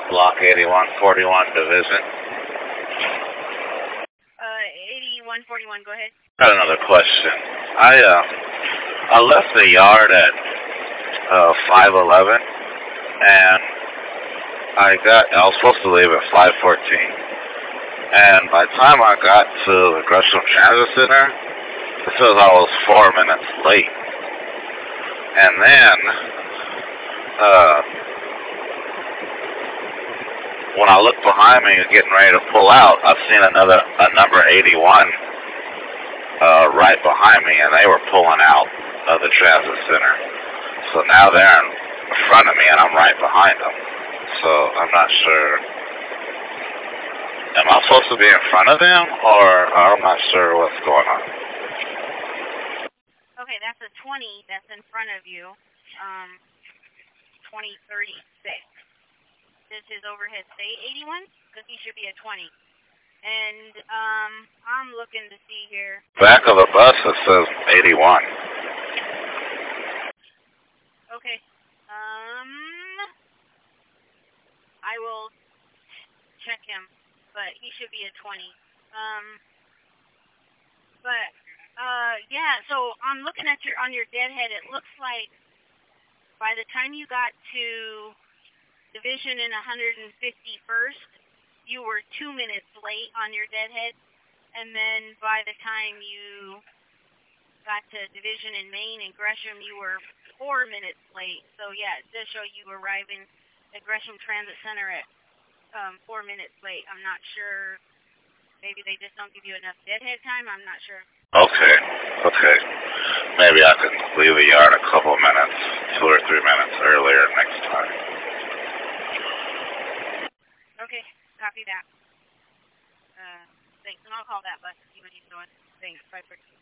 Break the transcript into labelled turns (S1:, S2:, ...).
S1: Block 8141 Division.
S2: 8141, go ahead.
S1: Got another question. I left the yard at 5:11, and I was supposed to leave at 5:14. And by the time I got to the Gresham Transit Center, it says I was 4 minutes late. And then, when I looked behind me and getting ready to pull out, I've seen a number 81 right behind me, and they were pulling out of the transit center. So now they're in front of me, and I'm right behind them. So I'm not sure. Am I supposed to be in front of them, or I'm not sure what's going on?
S2: Okay, that's a 20 that's in front of you. 2036. Does his overhead say 81? Because he should be a 20. And I'm looking to see here.
S1: Back of the bus, it says 81.
S2: Okay. I will check him, but he should be a 20. Yeah, so I'm looking at on your deadhead, it looks like by the time you got to Division and 151st, you were 2 minutes late on your deadhead, and then by the time you got to Division in Maine and Gresham, you were 4 minutes late. So yeah, it does show you arriving at Gresham Transit Center at 4 minutes late. I'm not sure. Maybe they just don't give you enough deadhead time. I'm not sure.
S1: Okay. Maybe I can leave the yard a couple minutes, 2 or 3 minutes earlier next time.
S2: Okay, copy that. Thanks, and I'll call that bus, see what he's doing. Thanks, bye.